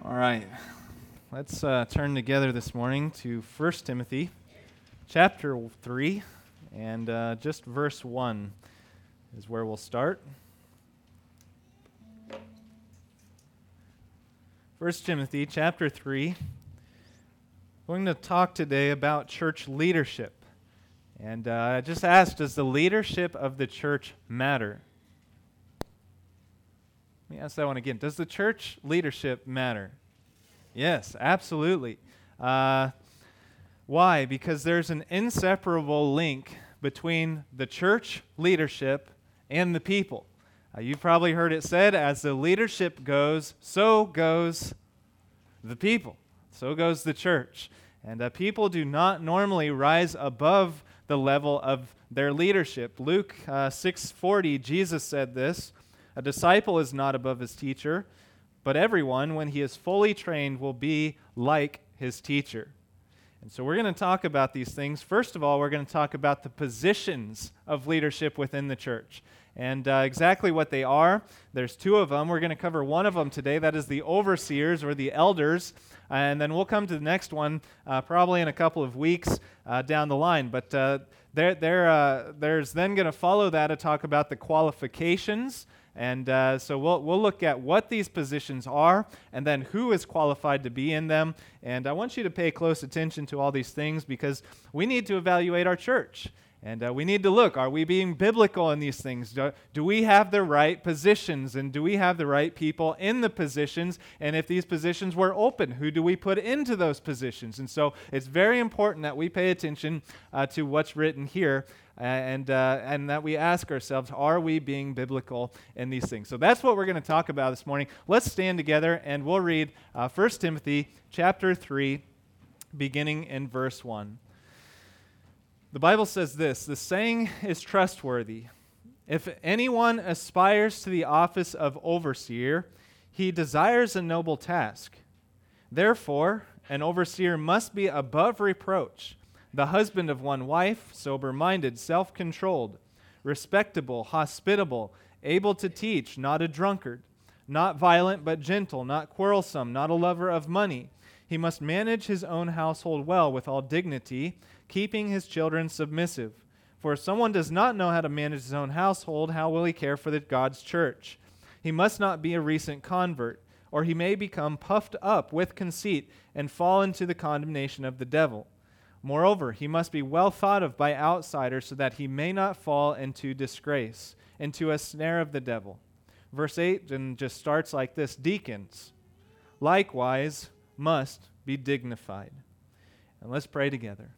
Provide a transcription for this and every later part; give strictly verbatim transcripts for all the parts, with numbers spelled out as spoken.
All right, let's uh, turn together this morning to First Timothy chapter three, and uh, just verse one is where we'll start. First Timothy chapter three. We're going to talk today about church leadership. And uh, I just asked, does the leadership of the church matter? Let me ask that one again. Does the church leadership matter? Yes, absolutely. Uh, why? Because there's an inseparable link between the church leadership and the people. Uh, you've probably heard it said, as the leadership goes, so goes the people. So goes the church. And uh, people do not normally rise above the level of their leadership. Luke uh, six forty, Jesus said this, "A disciple is not above his teacher, but everyone, when he is fully trained, will be like his teacher." And so we're going to talk about these things. First of all, we're going to talk about the positions of leadership within the church and uh, exactly what they are. There's two of them. We're going to cover one of them today. That is the overseers or the elders. And then we'll come to the next one uh, probably in a couple of weeks uh, down the line. But uh, there, there, uh, there's then going to follow that to talk about the qualifications. And uh, so we'll we'll look at what these positions are and then who is qualified to be in them. And I want you to pay close attention to all these things because we need to evaluate our church. And uh, we need to look, are we being biblical in these things? Do, do we have the right positions? And do we have the right people in the positions? And if these positions were open, who do we put into those positions? And so it's very important that we pay attention uh, to what's written here uh, and, uh, and that we ask ourselves, are we being biblical in these things? So that's what we're going to talk about this morning. Let's stand together and we'll read uh, First Timothy chapter three, beginning in verse one. The Bible says this, "The saying is trustworthy. If anyone aspires to the office of overseer, he desires a noble task. Therefore, an overseer must be above reproach, the husband of one wife, sober-minded, self-controlled, respectable, hospitable, able to teach, not a drunkard, not violent but gentle, not quarrelsome, not a lover of money. He must manage his own household well with all dignity, keeping his children submissive. For if someone does not know how to manage his own household, how will he care for the God's church? He must not be a recent convert, or he may become puffed up with conceit and fall into the condemnation of the devil. Moreover, he must be well thought of by outsiders so that he may not fall into disgrace, into a snare of the devil." Verse eight and just starts like this, "Deacons, likewise, must be dignified." And let's pray together.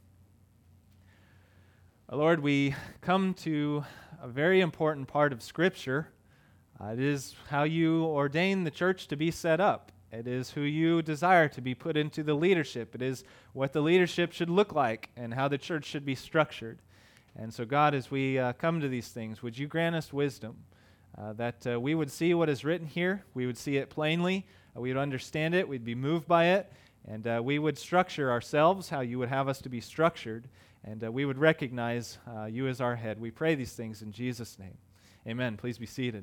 Lord, we come to a very important part of Scripture. Uh, it is how you ordain the church to be set up. It is who you desire to be put into the leadership. It is what the leadership should look like and how the church should be structured. And so, God, as we uh, come to these things, would you grant us wisdom uh, that uh, we would see what is written here, we would see it plainly, uh, we would understand it, we'd be moved by it, and uh, we would structure ourselves how you would have us to be structured. And uh, we would recognize uh, you as our head. We pray these things in Jesus' name. Amen. Please be seated.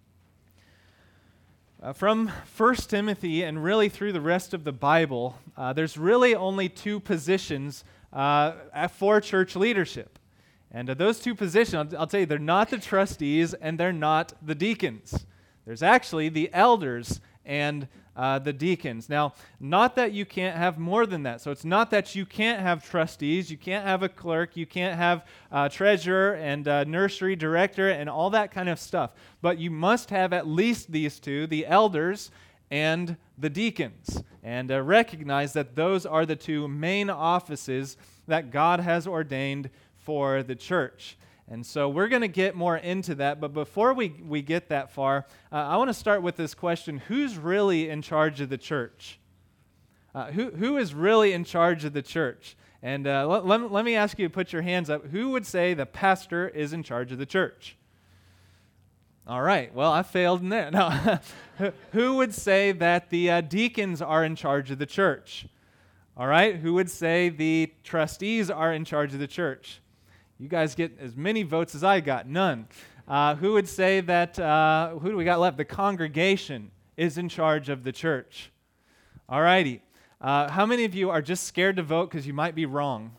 Uh, from First Timothy and really through the rest of the Bible, uh, there's really only two positions uh, for church leadership. And uh, those two positions, I'll, I'll tell you, they're not the trustees and they're not the deacons. There's actually the elders and Uh, the deacons. Now, not that you can't have more than that. So it's not that you can't have trustees, you can't have a clerk, you can't have a treasurer and a nursery director and all that kind of stuff. But you must have at least these two, the elders and the deacons. And uh, recognize that those are the two main offices that God has ordained for the church. And so we're going to get more into that, but before we, we get that far, uh, I want to start with this question: who's really in charge of the church? Uh, who who is really in charge of the church? And uh, let, let, let me ask you to put your hands up. Who would say the pastor is in charge of the church? All right, well, I failed in there. No. Who would say that the uh, deacons are in charge of the church? All right, who would say the trustees are in charge of the church? You guys get as many votes as I got, none. Uh, who would say that, uh, who do we got left? The congregation is in charge of the church. All righty. Uh, how many of you are just scared to vote because you might be wrong?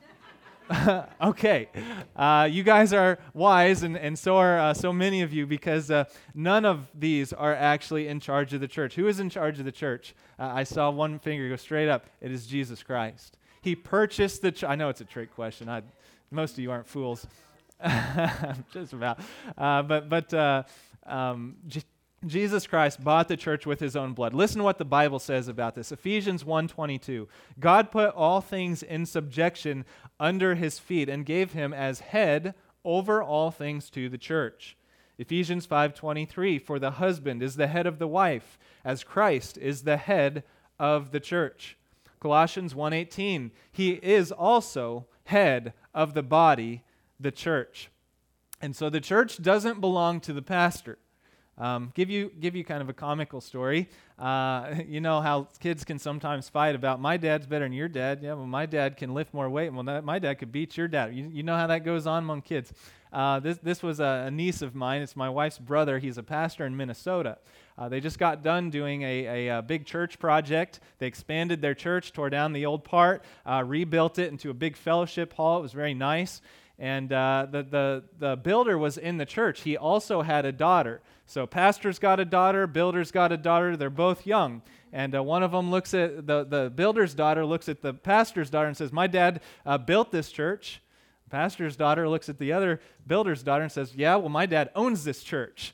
Okay. Uh, you guys are wise, and, and so are uh, so many of you, because uh, none of these are actually in charge of the church. Who is in charge of the church? Uh, I saw one finger go straight up. It is Jesus Christ. He purchased the church. I know it's a trick question. I, most of you aren't fools. Just about. Uh, but but uh, um, J- Jesus Christ bought the church with his own blood. Listen to what the Bible says about this. Ephesians one twenty-two. God put all things in subjection under his feet and gave him as head over all things to the church. Ephesians five twenty-three. For the husband is the head of the wife, as Christ is the head of the church. Colossians one eighteen. He is also head of the body, the church. And so the church doesn't belong to the pastor. Um, give you give you kind of a comical story. Uh, you know how kids can sometimes fight about, my dad's better than your dad. Yeah, well, my dad can lift more weight. Well, that, my dad could beat your dad. You, you know how that goes on among kids. Uh, this this was a, a niece of mine. It's my wife's brother. He's a pastor in Minnesota. Uh, they just got done doing a, a, a big church project. They expanded their church, tore down the old part, uh, rebuilt it into a big fellowship hall. It was very nice. And uh, the, the, the builder was in the church. He also had a daughter. So pastor's got a daughter, builder's got a daughter. They're both young. And uh, one of them looks at, the, the builder's daughter looks at the pastor's daughter and says, my dad uh, built this church. The pastor's daughter looks at the other builder's daughter and says, yeah, well, my dad owns this church.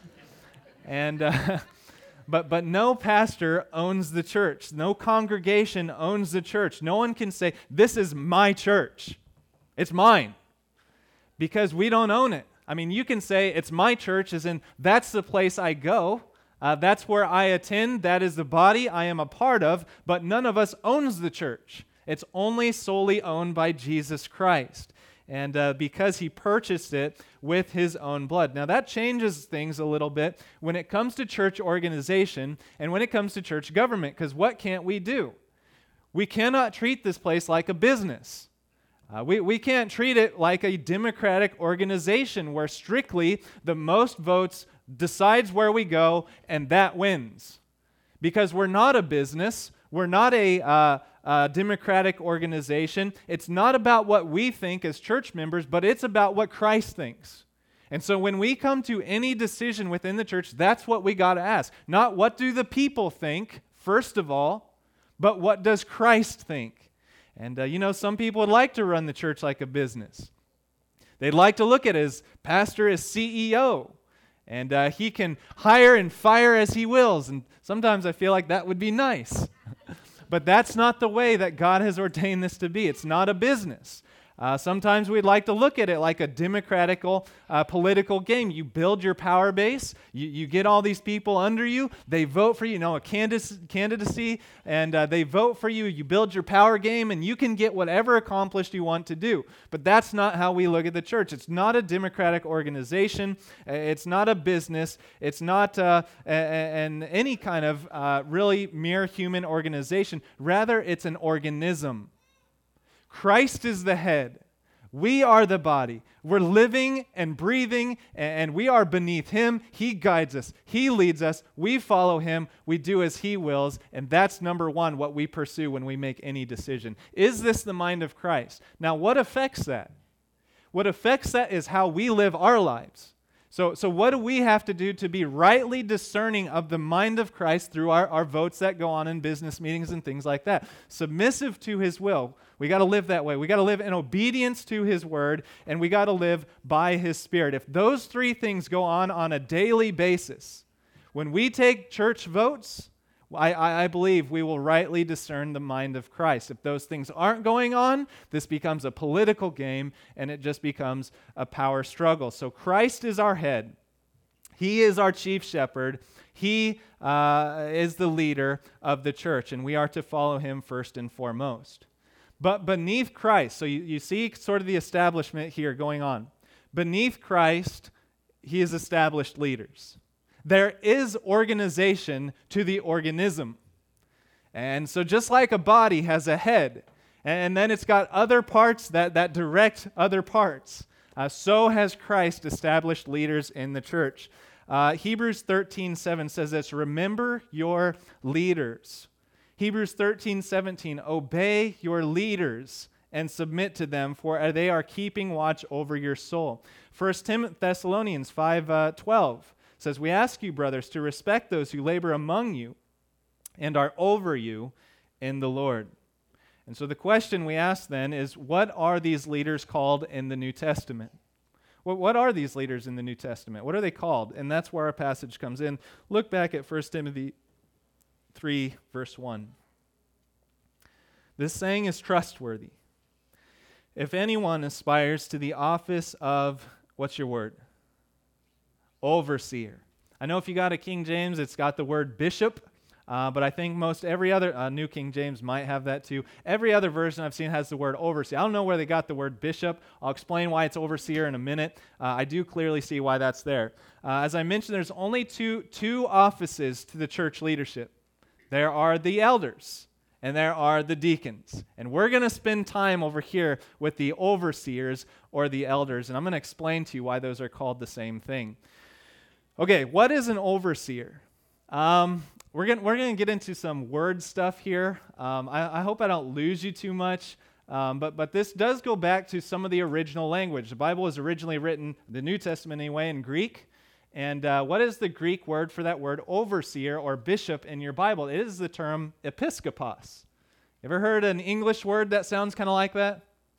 and... Uh, But but no pastor owns the church. No congregation owns the church. No one can say, this is my church. It's mine. Because we don't own it. I mean, you can say it's my church, as in that's the place I go. Uh, that's where I attend. That is the body I am a part of. But none of us owns the church. It's only solely owned by Jesus Christ. And uh, because he purchased it with his own blood. Now that changes things a little bit when it comes to church organization and when it comes to church government. Because what can't we do? We cannot treat this place like a business. Uh, we, we can't treat it like a democratic organization where strictly the most votes decides where we go and that wins. Because we're not a business. We're not a... Uh, Uh, democratic organization. It's not about what we think as church members, but it's about what Christ thinks. And so when we come to any decision within the church, that's what we got to ask. Not what do the people think, first of all, but what does Christ think? And uh, you know, some people would like to run the church like a business. They'd like to look at it as pastor as C E O. And uh, he can hire and fire as he wills. And sometimes I feel like that would be nice. But that's not the way that God has ordained this to be. It's not a business. Uh, sometimes we'd like to look at it like a democratical uh, political game. You build your power base. You, you get all these people under you. They vote for you. You know, a candidacy, candidacy and uh, they vote for you. You build your power game, and you can get whatever accomplished you want to do. But that's not how we look at the church. It's not a democratic organization. It's not a business. It's not uh, an any kind of uh, really mere human organization. Rather, it's an organism. Christ is the head. We are the body. We're living and breathing, and we are beneath him. He guides us. He leads us. We follow him. We do as he wills, and that's number one, what we pursue when we make any decision. Is this the mind of Christ? Now, what affects that? What affects that is how we live our lives. So, so what do we have to do to be rightly discerning of the mind of Christ through our, our votes that go on in business meetings and things like that? Submissive to his will. We got to live that way. We got to live in obedience to his word, and we got to live by his spirit. If those three things go on on a daily basis, when we take church votes, I, I, I believe we will rightly discern the mind of Christ. If those things aren't going on, this becomes a political game, and it just becomes a power struggle. So Christ is our head. He is our chief shepherd. He uh, is the leader of the church, and we are to follow him first and foremost. But beneath Christ, so you, you see sort of the establishment here going on. Beneath Christ, he has established leaders. There is organization to the organism. And so just like a body has a head, and then it's got other parts that, that direct other parts, uh, so has Christ established leaders in the church. Uh, Hebrews thirteen seven says this, remember your leaders. Hebrews thirteen seventeen, obey your leaders and submit to them, for they are keeping watch over your soul. First Thessalonians five twelve says, we ask you, brothers, to respect those who labor among you and are over you in the Lord. And so the question we ask then is, what are these leaders called in the New Testament? What, what are these leaders in the New Testament? What are they called? And that's where our passage comes in. Look back at First Timothy three, verse one. This saying is trustworthy. If anyone aspires to the office of, what's your word? Overseer. I know if you got a King James, it's got the word bishop, uh, but I think most every other, uh, New King James might have that too. Every other version I've seen has the word overseer. I don't know where they got the word bishop. I'll explain why it's overseer in a minute. Uh, I do clearly see why that's there. Uh, as I mentioned, there's only two, two offices to the church leadership. There are the elders, and there are the deacons. And we're going to spend time over here with the overseers or the elders, and I'm going to explain to you why those are called the same thing. Okay, what is an overseer? Um, we're going we're going to get into some word stuff here. Um, I, I hope I don't lose you too much, um, but, but this does go back to some of the original language. The Bible was originally written, the New Testament anyway, in Greek. And uh, what is the Greek word for that word overseer or bishop in your Bible? It is the term episkopos. Ever heard an English word that sounds kind of like that?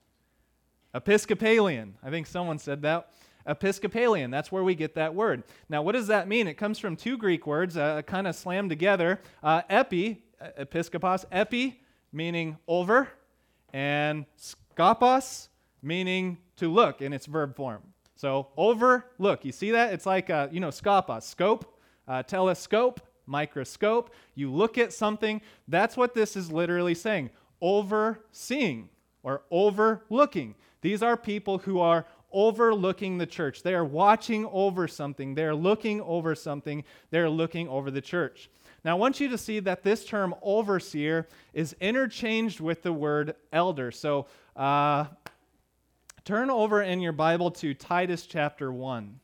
Episcopalian. I think someone said that. Episcopalian. That's where we get that word. Now, what does that mean? It comes from two Greek words, uh, kind of slammed together. Uh, epi, episkopos, epi, meaning over, and skopos, meaning to look in its verb form. So over, look, you see that? It's like, uh, you know, skopos, scope, uh, telescope, microscope. You look at something. That's what this is literally saying. Overseeing or overlooking. These are people who are overlooking the church. They are watching over something. They're looking over something. They're looking over the church. Now, I want you to see that this term overseer is interchanged with the word elder. So, uh, turn over in your Bible to Titus chapter one.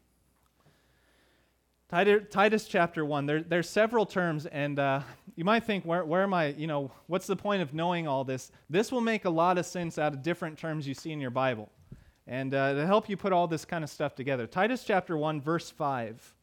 Titus chapter one. There, there's several terms, and uh, you might think, where, where am I, you know, what's the point of knowing all this? This will make a lot of sense out of different terms you see in your Bible, and uh, to help you put all this kind of stuff together. Titus chapter one, verse five.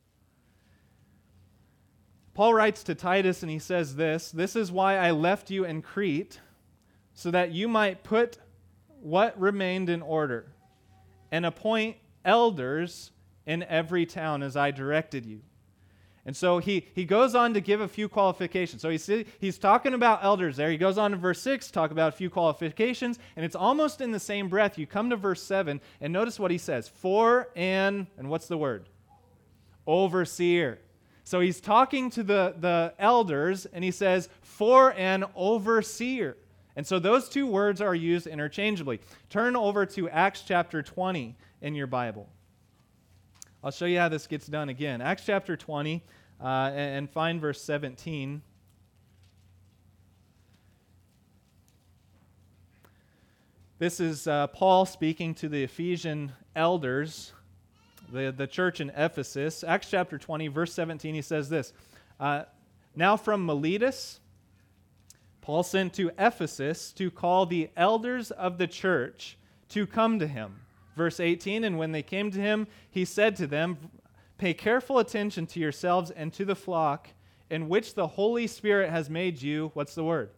Paul writes to Titus, and he says this, "This is why I left you in Crete, so that you might put what remained in order, and appoint elders in every town as I directed you." And so he, he goes on to give a few qualifications. So he's, he's talking about elders there. He goes on to verse six to talk about a few qualifications, and it's almost in the same breath. You come to verse seven, and notice what he says. For an, and what's the word? Overseer. So he's talking to the, the elders, and he says, for an overseer. And so those two words are used interchangeably. Turn over to Acts chapter twenty in your Bible. I'll show you how this gets done again. Acts chapter twenty, uh, and, and find verse seventeen. This is uh, Paul speaking to the Ephesian elders, the, the church in Ephesus. Acts chapter twenty, verse seventeen, he says this, uh, now from Miletus, Paul sent to Ephesus to call the elders of the church to come to him. Verse eighteen, and when they came to him, he said to them, pay careful attention to yourselves and to the flock in which the Holy Spirit has made you, what's the word?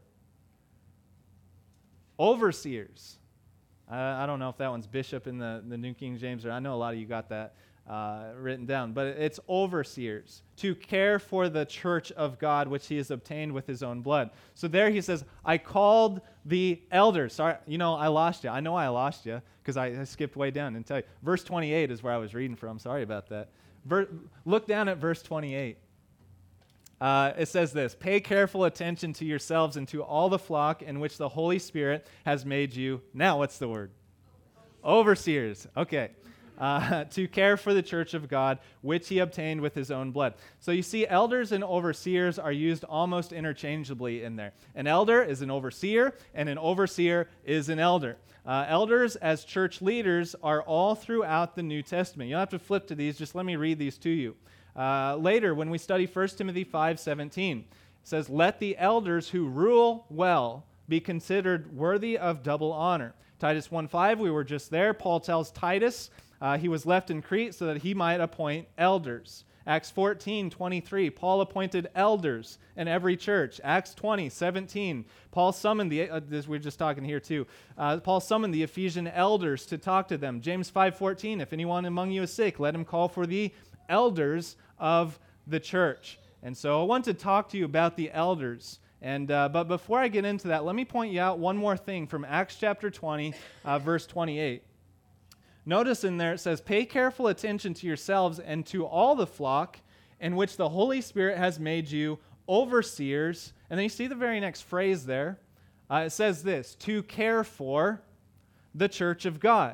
Overseers. Uh, I don't know if that one's bishop in the, the New King James, or I know a lot of you got that uh, written down, but it's overseers, to care for the church of God, which he has obtained with his own blood. So there he says, I called the elders. Sorry, you know, I lost you. I know I lost you because I, I skipped way down and tell you. Verse twenty-eight is where I was reading from. Sorry about that. Ver- look down at verse twenty-eight. Uh, it says this, pay careful attention to yourselves and to all the flock in which the Holy Spirit has made you. Now, what's the word? Overseers. Okay. Uh, to care for the church of God, which he obtained with his own blood. So you see, elders and overseers are used almost interchangeably in there. An elder is an overseer, and an overseer is an elder. Uh, elders as church leaders are all throughout the New Testament. You don't have to flip to these, just let me read these to you. Uh, later, when we study First Timothy five seventeen, It says, let the elders who rule well be considered worthy of double honor. Titus one five, we were just there. Paul tells Titus uh, he was left in Crete so that he might appoint elders. Acts fourteen twenty-three, Paul appointed elders in every church. Acts twenty seventeen, Paul summoned the, uh, this we're just talking here too, uh, Paul summoned the Ephesian elders to talk to them. James five fourteen, if anyone among you is sick, let him call for the elders of the church. And so I want to talk to you about the elders. And uh, but before I get into that, let me point you out one more thing from Acts chapter twenty, uh, verse twenty-eight. Notice in there it says, pay careful attention to yourselves and to all the flock in which the Holy Spirit has made you overseers. And then you see the very next phrase there. Uh, it says this, to care for the church of God.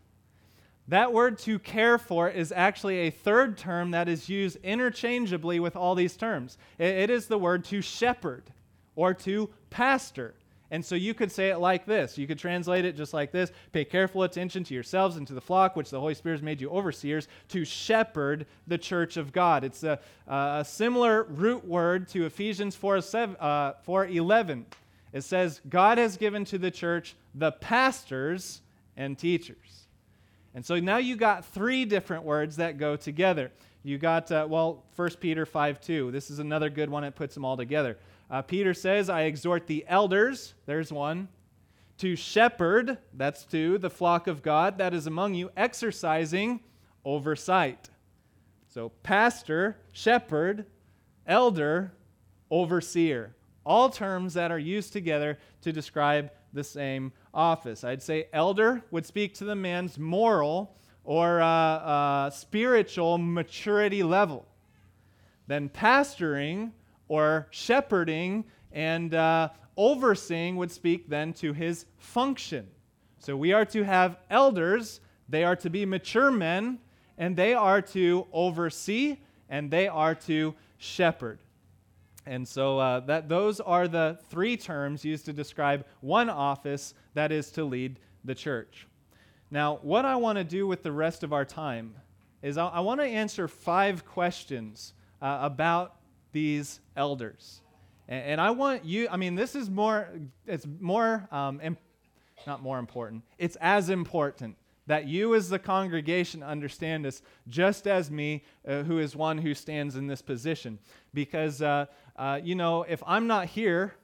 That word to care for is actually a third term that is used interchangeably with all these terms. It, it is the word to shepherd or to pastor. And so you could say it like this. You could translate it just like this. Pay careful attention to yourselves and to the flock, which the Holy Spirit has made you overseers, to shepherd the church of God. It's a, a similar root word to Ephesians four eleven. It says, God has given to the church the pastors and teachers. And so now you got three different words that go together. You got, uh, well, First Peter five two. This is another good one that puts them all together. Uh, Peter says, I exhort the elders, there's one, to shepherd, that's two, the flock of God that is among you, exercising oversight. So pastor, shepherd, elder, overseer. All terms that are used together to describe the same office. I'd say elder would speak to the man's moral or uh, uh, spiritual maturity level. Then pastoring or shepherding and uh, overseeing would speak then to his function. So we are to have elders, they are to be mature men, and they are to oversee, and they are to shepherd. And so uh, that those are the three terms used to describe one office that is to lead the church. Now, what I want to do with the rest of our time is I, I want to answer five questions uh, about these elders. And, and I want you, I mean, this is more, it's more, um, imp- not more important, it's as important that you as the congregation understand this just as me, uh, who is one who stands in this position. Because, uh, uh, you know, if I'm not here,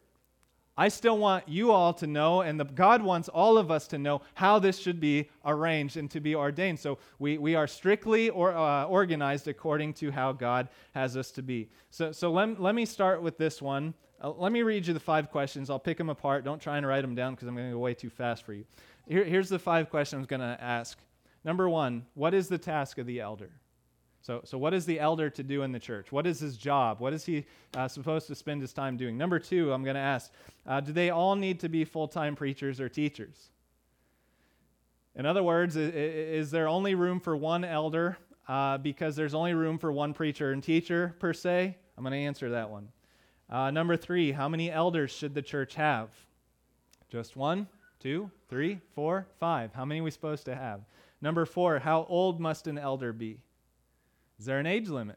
I still want you all to know, and the, God wants all of us to know how this should be arranged and to be ordained. So we, we are strictly or, uh, organized according to how God has us to be. So, so let, let me start with this one. Uh, let me read you the five questions. I'll pick them apart. Don't try and write them down because I'm going to go way too fast for you. Here, here's the five questions I'm going to ask. Number one, what is the task of the elder? So, so what is the elder to do in the church? What is his job? What is he uh, supposed to spend his time doing? Number two, I'm going to ask, uh, do they all need to be full-time preachers or teachers? In other words, is, is there only room for one elder uh, because there's only room for one preacher and teacher per se? I'm going to answer that one. Uh, number three, how many elders should the church have? Just one, two, three, four, five. How many are we supposed to have? Number four, how old must an elder be? Is there an age limit?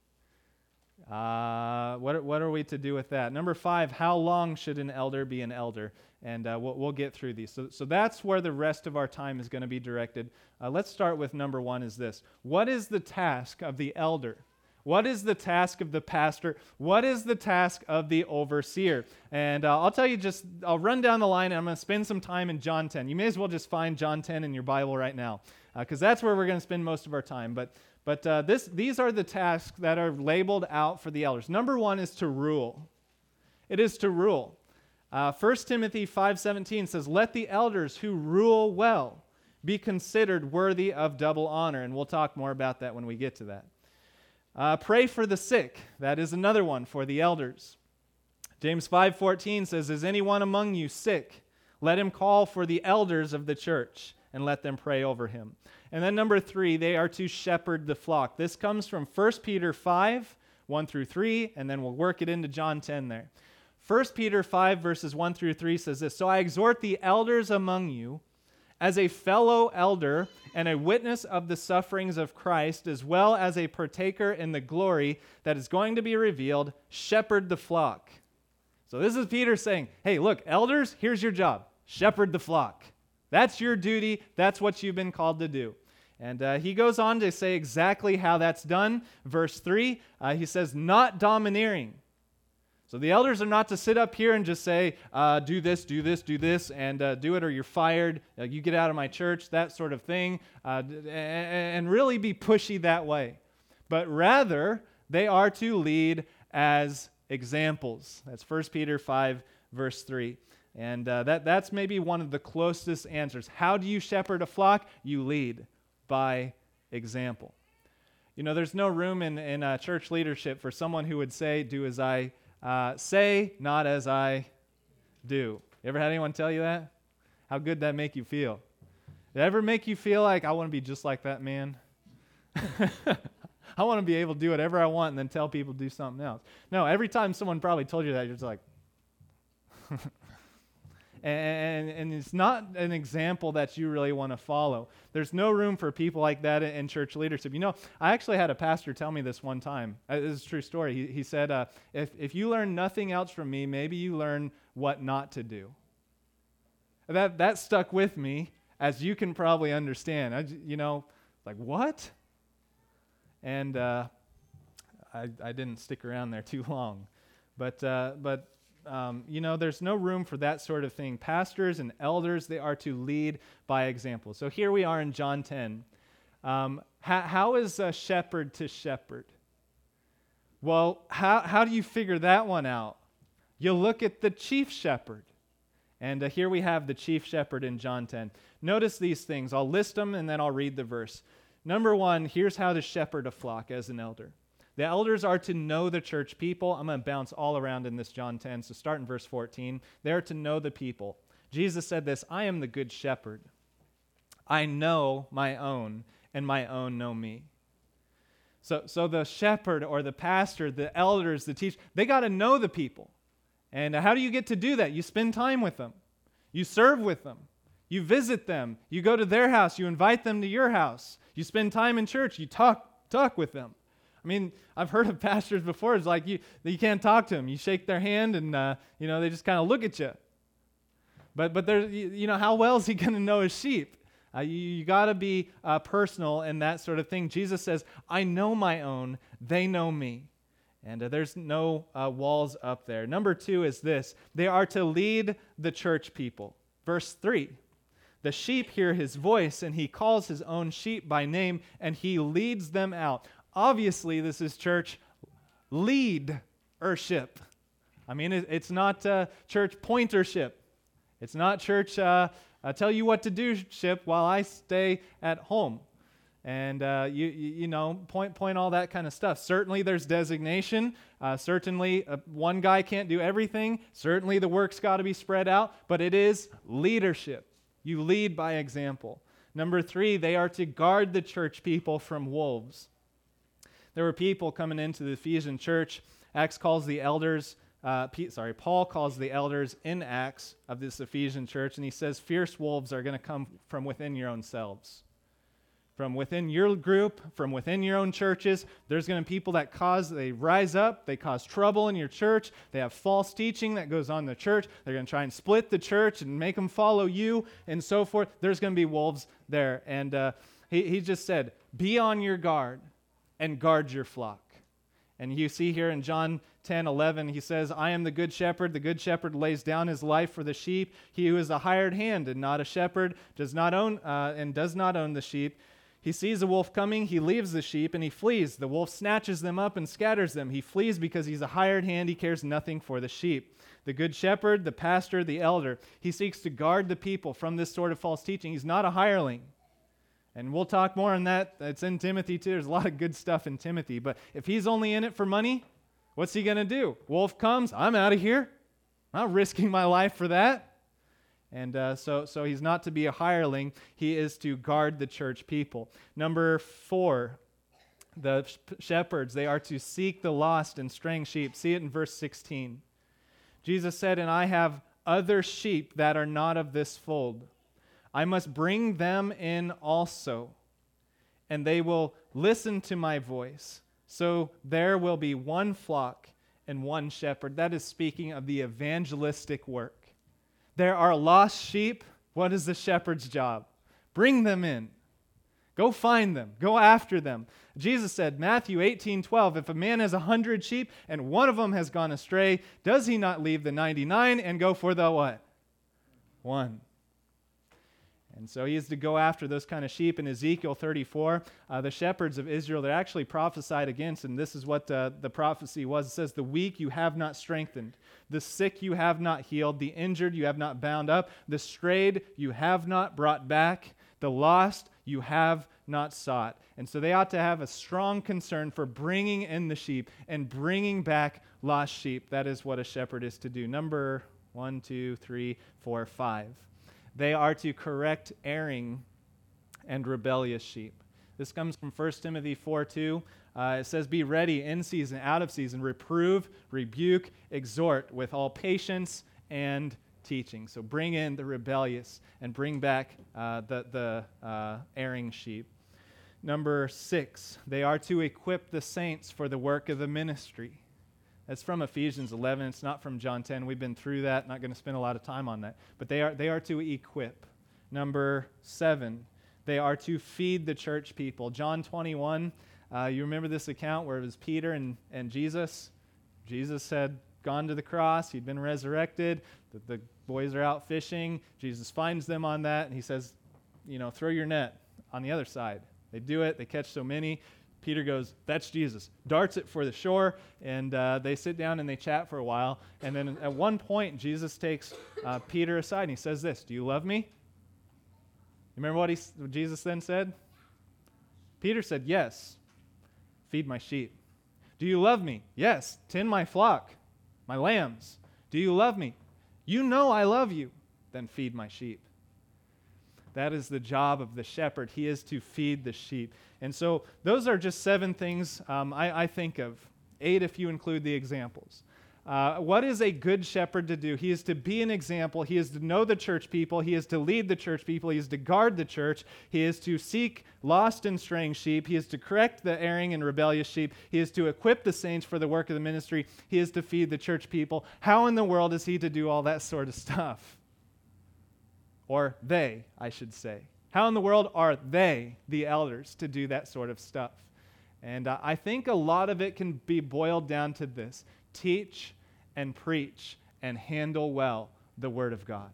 Uh, what, what are we to do with that? Number five, how long should an elder be an elder? And uh, we'll, we'll get through these. So, so that's where the rest of our time is going to be directed. Uh, let's start with number one is this. What is the task of the elder? What is the task of the pastor? What is the task of the overseer? And uh, I'll tell you just, I'll run down the line and I'm going to spend some time in John ten. You may as well just find John ten in your Bible right now because uh, that's where we're going to spend most of our time. But But uh, this, these are the tasks that are labeled out for the elders. Number one is to rule. It is to rule. Uh, First Timothy five seventeen says, let the elders who rule well be considered worthy of double honor. And we'll talk more about that when we get to that. Uh, pray for the sick. That is another one for the elders. James five fourteen says, is anyone among you sick? Let him call for the elders of the church and let them pray over him. And then number three, they are to shepherd the flock. This comes from First Peter five, one through three, and then we'll work it into John ten there. First Peter five, verses one through three says this, so I exhort the elders among you as a fellow elder and a witness of the sufferings of Christ, as well as a partaker in the glory that is going to be revealed, shepherd the flock. So this is Peter saying, hey, look, elders, here's your job. Shepherd the flock. That's your duty. That's what you've been called to do. And uh, he goes on to say exactly how that's done. Verse three, uh, he says, not domineering. So the elders are not to sit up here and just say, uh, do this, do this, do this, and uh, do it or you're fired, uh, you get out of my church, that sort of thing, uh, and really be pushy that way. But rather, they are to lead as examples. That's First Peter five, verse three. And uh, that, that's maybe one of the closest answers. How do you shepherd a flock? You lead by example. You know, there's no room in, in uh, church leadership for someone who would say, do as I uh, say, not as I do. You ever had anyone tell you that? How good that make you feel? Did it ever make you feel like, I want to be just like that man? I want to be able to do whatever I want and then tell people to do something else. No, every time someone probably told you that, you're just like, and, and it's not an example that you really want to follow. There's no room for people like that in church leadership. You know, I actually had a pastor tell me this one time. This is a true story. He, he said, uh, if, if you learn nothing else from me, maybe you learn what not to do. That, that stuck with me, as you can probably understand. I, you know, like, what? And uh, I, I didn't stick around there too long. But, uh, but um, you know, there's no room for that sort of thing. Pastors and elders, they are to lead by example. So here we are in John ten. Um, how, how is a shepherd to shepherd? Well, how, how do you figure that one out? You look at the chief shepherd. And uh, here we have the chief shepherd in John ten. Notice these things. I'll list them and then I'll read the verse. Number one, here's how to shepherd a flock as an elder. The elders are to know the church people. I'm going to bounce all around in this John ten, so start in verse fourteen. They are to know the people. Jesus said this, I am the good shepherd. I know my own, and my own know me. So, so the shepherd or the pastor, the elders, the teacher, they got to know the people. And how do you get to do that? You spend time with them. You serve with them. You visit them. You go to their house. You invite them to your house. You spend time in church. You talk talk with them. I mean, I've heard of pastors before. It's like you you can't talk to them. You shake their hand, and uh, you know they just kind of look at you. But but there's you, you know how well is he going to know his sheep? Uh, you you got to be uh, personal and that sort of thing. Jesus says, "I know my own; they know me." And uh, there's no uh, walls up there. Number two is this: they are to lead the church people. Verse three. The sheep hear his voice, and he calls his own sheep by name, and he leads them out. Obviously, this is church leadership. I mean, it, it's not uh, church pointership. It's not church uh, uh, tell you what to do ship while I stay at home. And, uh, you, you you know, point point all that kind of stuff. Certainly there's designation. Uh, certainly uh, one guy can't do everything. Certainly the work's got to be spread out. But it is leadership. You lead by example. Number three, they are to guard the church people from wolves. There were people coming into the Ephesian church. Acts calls the elders, uh, P- sorry, Paul calls the elders in Acts of this Ephesian church, and he says fierce wolves are going to come from within your own selves. From within your group, from within your own churches, there's going to be people that cause, they rise up, they cause trouble in your church, they have false teaching that goes on in the church, they're going to try and split the church and make them follow you, and so forth. There's going to be wolves there. And uh, he, he just said, be on your guard and guard your flock. And you see here in John ten eleven, he says, I am the good shepherd. The good shepherd lays down his life for the sheep. He who is a hired hand and not a shepherd does not own uh, and does not own the sheep. He sees a wolf coming, he leaves the sheep, and he flees. The wolf snatches them up and scatters them. He flees because he's a hired hand. He cares nothing for the sheep. The good shepherd, the pastor, the elder, he seeks to guard the people from this sort of false teaching. He's not a hireling. And we'll talk more on that. It's in Timothy too. There's a lot of good stuff in Timothy. But if he's only in it for money, what's he going to do? Wolf comes, I'm out of here. I'm not risking my life for that. And uh, so, so he's not to be a hireling. He is to guard the church people. Number four, the sh- shepherds, they are to seek the lost and straying sheep. See it in verse sixteen. Jesus said, and I have other sheep that are not of this fold. I must bring them in also, and they will listen to my voice. So there will be one flock and one shepherd. That is speaking of the evangelistic work. There are lost sheep. What is the shepherd's job? Bring them in. Go find them. Go after them. Jesus said, Matthew eighteen twelve, if a man has a hundred sheep and one of them has gone astray, does he not leave the ninety-nine and go for the what? One. And so he is to go after those kind of sheep. In Ezekiel thirty-four, uh, the shepherds of Israel, they're actually prophesied against, and this is what uh, the prophecy was. It says, the weak you have not strengthened, the sick you have not healed, the injured you have not bound up, the strayed you have not brought back, the lost you have not sought. And so they ought to have a strong concern for bringing in the sheep and bringing back lost sheep. That is what a shepherd is to do. Number one, two, three, four, five. They are to correct erring and rebellious sheep. This comes from First Timothy four two. Uh, it says, be ready in season, out of season, reprove, rebuke, exhort with all patience and teaching. So bring in the rebellious and bring back uh, the, the uh, erring sheep. Number six, they are to equip the saints for the work of the ministry. That's from Ephesians eleven. It's not from John ten. We've been through that. Not going to spend a lot of time on that. But they are they are to equip. Number seven, they are to feed the church people. John twenty-one, uh, you remember this account where it was Peter and, and Jesus? Jesus had gone to the cross. He'd been resurrected. The, the boys are out fishing. Jesus finds them on that, and he says, you know, throw your net on the other side. They do it. They catch so many. Peter goes, that's Jesus, darts it for the shore, and uh, they sit down and they chat for a while. And then at one point, Jesus takes uh, Peter aside, and he says this, do you love me? You remember what, he, what Jesus then said? Peter said, yes, feed my sheep. Do you love me? Yes, tend my flock, my lambs. Do you love me? You know I love you. Then feed my sheep. That is the job of the shepherd. He is to feed the sheep. And so those are just seven things um, I, I think of. Eight if you include the examples. Uh, what is a good shepherd to do? He is to be an example. He is to know the church people. He is to lead the church people. He is to guard the church. He is to seek lost and straying sheep. He is to correct the erring and rebellious sheep. He is to equip the saints for the work of the ministry. He is to feed the church people. How in the world is he to do all that sort of stuff? Or they, I should say. How in the world are they, the elders, to do that sort of stuff? And uh, I think a lot of it can be boiled down to this. Teach and preach and handle well the Word of God.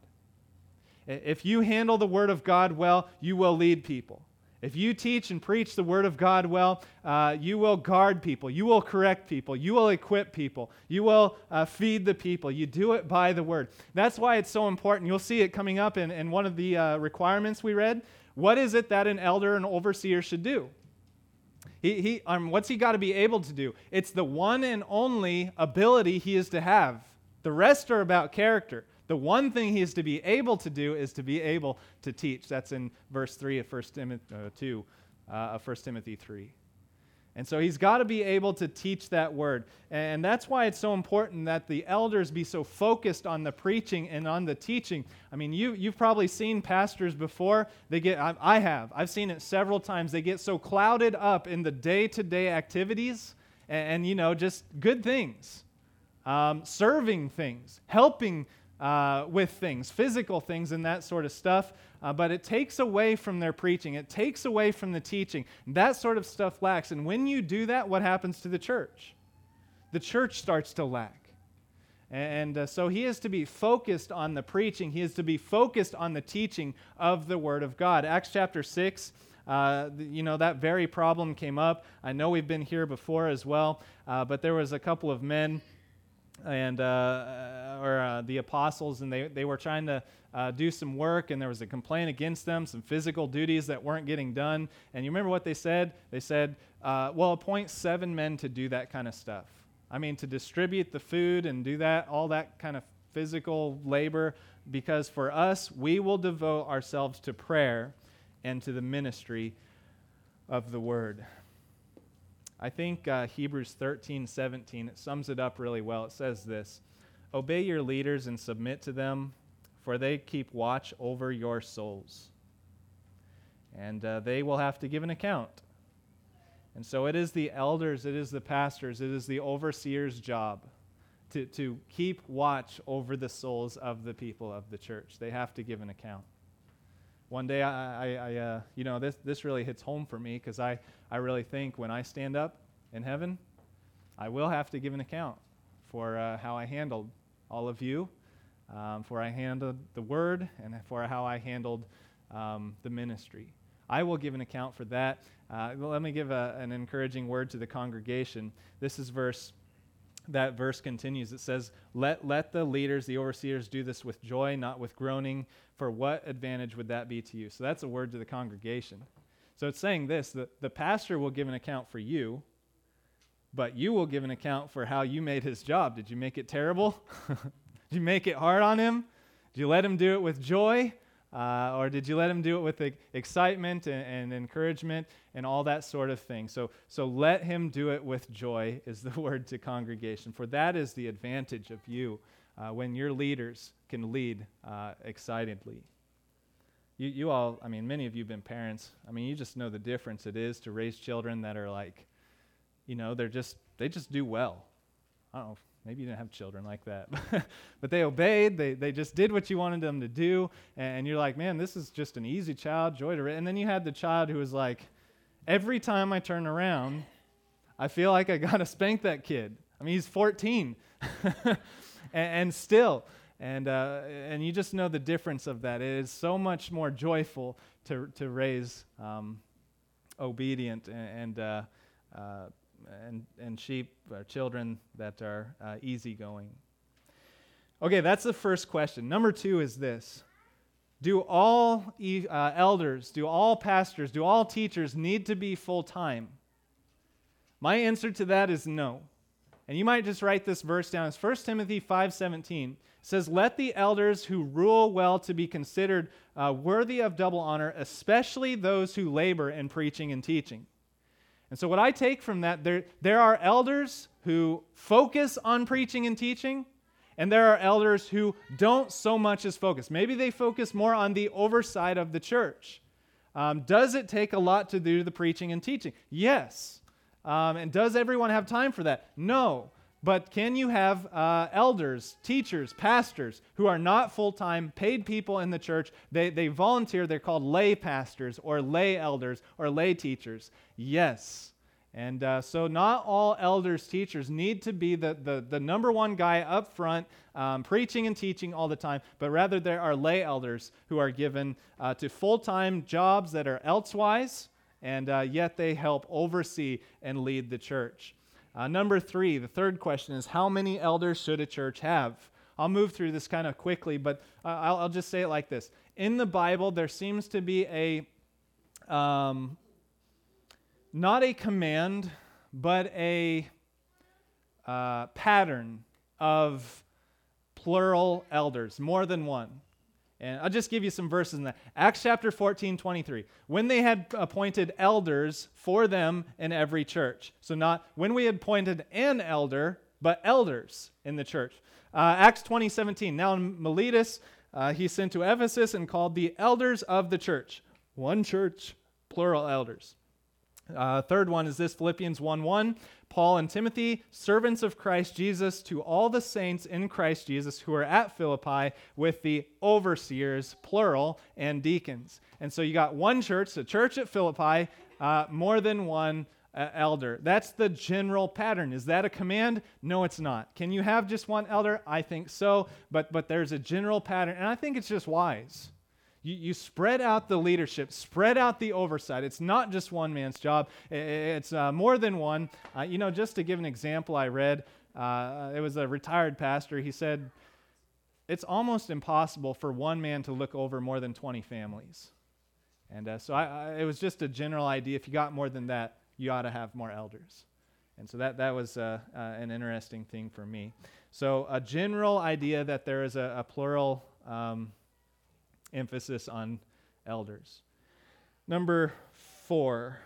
If you handle the Word of God well, you will lead people. If you teach and preach the Word of God well, uh, you will guard people. You will correct people. You will equip people. You will uh, feed the people. You do it by the Word. That's why it's so important. You'll see it coming up in, in one of the uh, requirements we read. What is it that an elder and overseer should do? He, he, um, what's he got to be able to do? It's the one and only ability he is to have. The rest are about character. The one thing he is to be able to do is to be able to teach. That's in verse three of First Timothy uh, two uh, of First Timothy three. And so he's got to be able to teach that word. And that's why it's so important that the elders be so focused on the preaching and on the teaching. I mean, you, you've probably seen pastors before. They get, I, I have. I've seen it several times. They get so clouded up in the day-to-day activities and, and you know, just good things, um, serving things, helping uh, with things, physical things and that sort of stuff. Uh, but it takes away from their preaching. It takes away from the teaching. That sort of stuff lacks. And when you do that, what happens to the church? The church starts to lack. And uh, so he is to be focused on the preaching. He is to be focused on the teaching of the Word of God. Acts chapter six, uh, you know, that very problem came up. I know we've been here before as well, uh, but there was a couple of men and uh, or uh, the apostles, and they, they were trying to uh, do some work, and there was a complaint against them, some physical duties that weren't getting done. And you remember what they said? They said, uh, well, appoint seven men to do that kind of stuff. I mean, to distribute the food and do that, all that kind of physical labor, because for us, we will devote ourselves to prayer and to the ministry of the Word. I think uh, Hebrews thirteen seventeen, it sums it up really well. It says this, obey your leaders and submit to them, for they keep watch over your souls. And uh, they will have to give an account. And so it is the elders, it is the pastors, it is the overseer's job to, to keep watch over the souls of the people of the church. They have to give an account. One day, I, I, I uh, you know, this this really hits home for me because I, I really think when I stand up in heaven, I will have to give an account for uh, how I handled all of you, um, for I handled the word, and for how I handled um, the ministry. I will give an account for that. Uh, let me give a, an encouraging word to the congregation. This is verse, that verse continues. It says, let, let the leaders, the overseers, do this with joy, not with groaning, for what advantage would that be to you? So that's a word to the congregation. So it's saying this, that the pastor will give an account for you, but you will give an account for how you made his job. Did you make it terrible? Did you make it hard on him? Did you let him do it with joy? Uh, or did you let him do it with e- excitement and, and encouragement and all that sort of thing? So, so let him do it with joy is the word to congregation. For that is the advantage of you uh, when your leaders can lead uh, excitedly. You, you all, I mean, many of you have been parents. I mean, you just know the difference it is to raise children that are like, you know, they're just, they just do well. I don't know. Maybe you didn't have children like that. But they obeyed. They they just did what you wanted them to do. And you're like, man, this is just an easy child, joy to raise. And then you had the child who was like, every time I turn around, I feel like I got to spank that kid. I mean, he's fourteen. and, and still. And uh, and you just know the difference of that. It is so much more joyful to, to raise um, obedient and, and uh, uh and and sheep or children that are uh, easygoing. Okay, that's the first question. Number two is this. Do all e- uh, elders, do all pastors, do all teachers need to be full-time? My answer to that is no. And you might just write this verse down. It's First Timothy five seventeen. It says, let the elders who rule well to be considered uh, worthy of double honor, especially those who labor in preaching and teaching. And so what I take from that, there, there are elders who focus on preaching and teaching, and there are elders who don't so much as focus. Maybe they focus more on the oversight of the church. Um, does it take a lot to do the preaching and teaching? Yes. Um, and does everyone have time for that? No. But can you have uh, elders, teachers, pastors who are not full-time, paid people in the church? They, they volunteer. They're called lay pastors or lay elders or lay teachers. Yes. And uh, so not all elders, teachers need to be the, the, the number one guy up front um, preaching and teaching all the time, but rather there are lay elders who are given uh, to full-time jobs that are elsewise, and uh, yet they help oversee and lead the church. Uh, number three, the third question is, how many elders should a church have? I'll move through this kind of quickly, but uh, I'll, I'll just say it like this. In the Bible, there seems to be a, um, not a command, but a uh, pattern of plural elders, more than one. And I'll just give you some verses in that. Acts chapter fourteen, twenty-three. When they had appointed elders for them in every church. So not when we had appointed an elder, but elders in the church. Uh, Acts twenty, seventeen. Now in Miletus, uh, he sent to Ephesus and called the elders of the church. One church, plural elders. Uh, third one is this, Philippians one one. Paul and Timothy, servants of Christ Jesus, to all the saints in Christ Jesus who are at Philippi with the overseers, plural, and deacons. And so you got one church, the church at Philippi, uh, more than one uh, elder. That's the general pattern. Is that a command? No, it's not. Can you have just one elder? I think so, but but there's a general pattern, and I think it's just wise. You, you spread out the leadership, spread out the oversight. It's not just one man's job. It's uh, more than one. Uh, you know, just to give an example, I read, uh, it was a retired pastor. He said, it's almost impossible for one man to look over more than twenty families. And uh, so I, I, it was just a general idea. If you got more than that, you ought to have more elders. And so that, that was uh, uh, an interesting thing for me. So a general idea that there is a, a plural um emphasis on elders. Number four,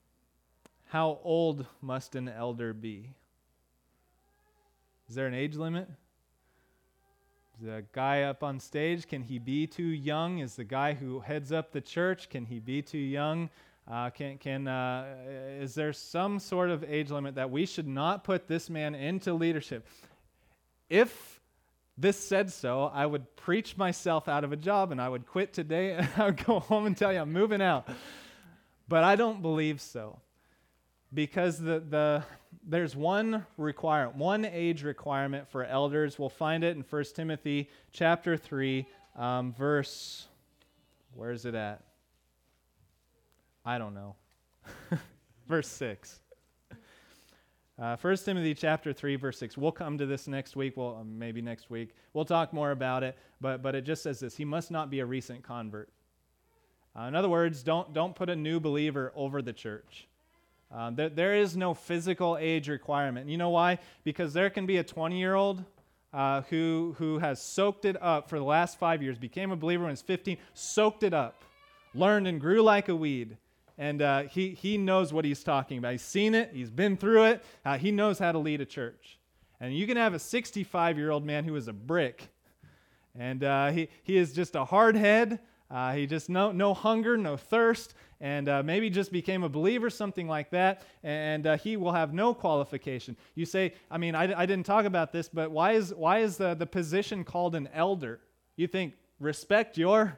how old must an elder be? Is there an age limit? the guy up on stage, can he be too young? Is the guy who heads up the church, can he be too young? Uh, can can uh, is there some sort of age limit that we should not put this man into leadership? If this said so, I would preach myself out of a job and I would quit today and I would go home and tell you I'm moving out. But I don't believe so, because the the there's one requirement, one age requirement for elders. We'll find it in First Timothy chapter three, um, verse, where is it at? I don't know. Verse six. Uh, First Timothy chapter three, verse six. We'll come to this next week. Well, um, maybe next week. We'll talk more about it. But but it just says this: he must not be a recent convert. Uh, in other words, don't don't put a new believer over the church. Uh, there, there is no physical age requirement. You know why? Because there can be a twenty-year-old uh, who who has soaked it up for the last five years, became a believer when he was fifteen, soaked it up, learned and grew like a weed. And uh, he, he knows what he's talking about. He's seen it. He's been through it. Uh, he knows how to lead a church. And you can have a sixty-five-year-old man who is a brick. And uh, he, he is just a hard head. Uh, he just no no hunger, no thirst. And uh, maybe just became a believer, something like that. And uh, he will have no qualification. You say, I mean, I, I didn't talk about this, but why is, why is the, the position called an elder? You think, respect your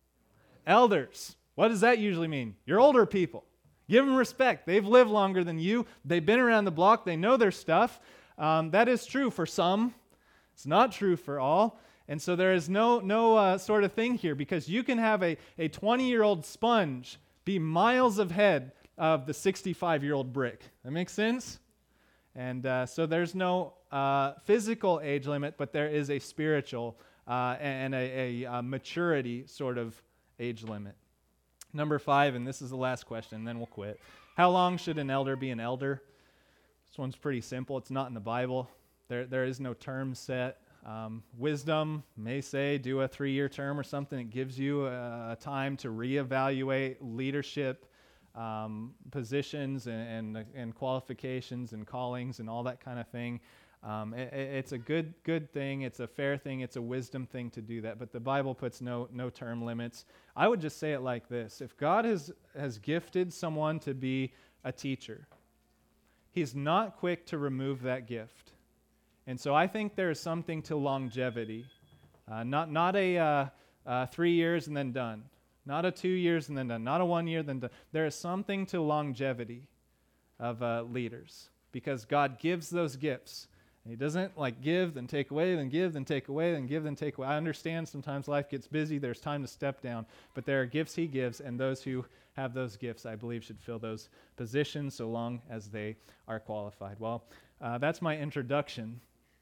elders. What does that usually mean? You're older people. Give them respect. They've lived longer than you. They've been around the block. They know their stuff. Um, that is true for some. It's not true for all. And so there is no no uh, sort of thing here, because you can have a, a twenty-year-old sponge be miles ahead of the sixty-five-year-old brick. That makes sense? And uh, so there's no uh, physical age limit, but there is a spiritual uh, and a, a, a maturity sort of age limit. Number five, and this is the last question, and then we'll quit. How long should an elder be an elder? This one's pretty simple. It's not in the Bible. There, there is no term set. Um, wisdom may say do a three-year term or something. It gives you a, a time to reevaluate leadership um, positions and, and, and qualifications and callings and all that kind of thing. Um, it, it's a good good thing. It's a fair thing. It's a wisdom thing to do that. But the Bible puts no no term limits. I would just say it like this: if God has has gifted someone to be a teacher, He's not quick to remove that gift. And so I think there is something to longevity, uh, not not a uh, uh, three years and then done, not a two years and then done, not a one year then done. There is something to longevity of uh, leaders, because God gives those gifts. He doesn't like give, then take away, then give, then take away, then give, then take away. I understand sometimes life gets busy. There's time to step down. But there are gifts He gives, and those who have those gifts, I believe, should fill those positions so long as they are qualified. Well, uh, that's my introduction.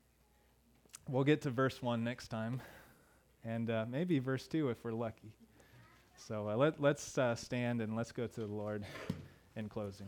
We'll get to verse one next time, and uh, maybe verse two if we're lucky. So uh, let, let's uh, stand and let's go to the Lord in closing.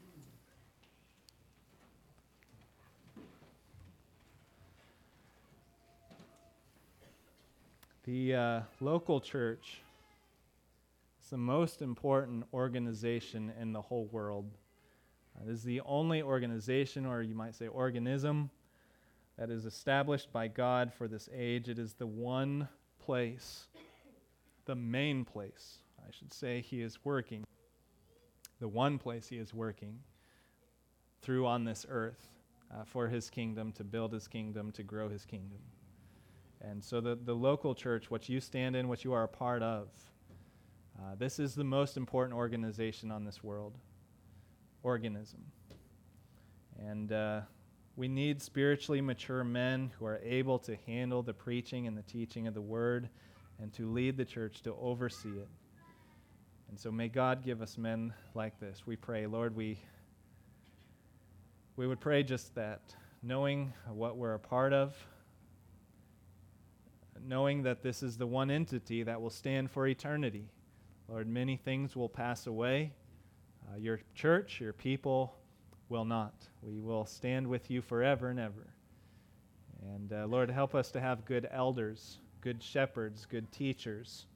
The uh, local church is the most important organization in the whole world. Uh, it is the only organization, or you might say organism, that is established by God for this age. It is the one place, the main place, I should say, He is working. The one place He is working through on this earth uh, for His kingdom, to build His kingdom, to grow His kingdom. And so the, the local church, what you stand in, what you are a part of, uh, this is the most important organization on this world. Organism. And uh, we need spiritually mature men who are able to handle the preaching and the teaching of the Word and to lead the church, to oversee it. And so may God give us men like this. We pray, Lord, we, we would pray just that, knowing what we're a part of, knowing that this is the one entity that will stand for eternity. Lord, many things will pass away. Uh, your church, your people will not. We will stand with you forever and ever. And uh, Lord, help us to have good elders, good shepherds, good teachers,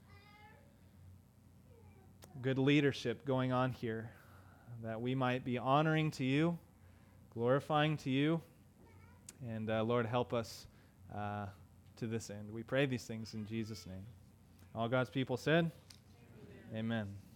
good leadership going on here, that we might be honoring to you, glorifying to you. And uh, Lord, help us uh, to this end. We pray these things in Jesus' name. All God's people said, Amen. Amen.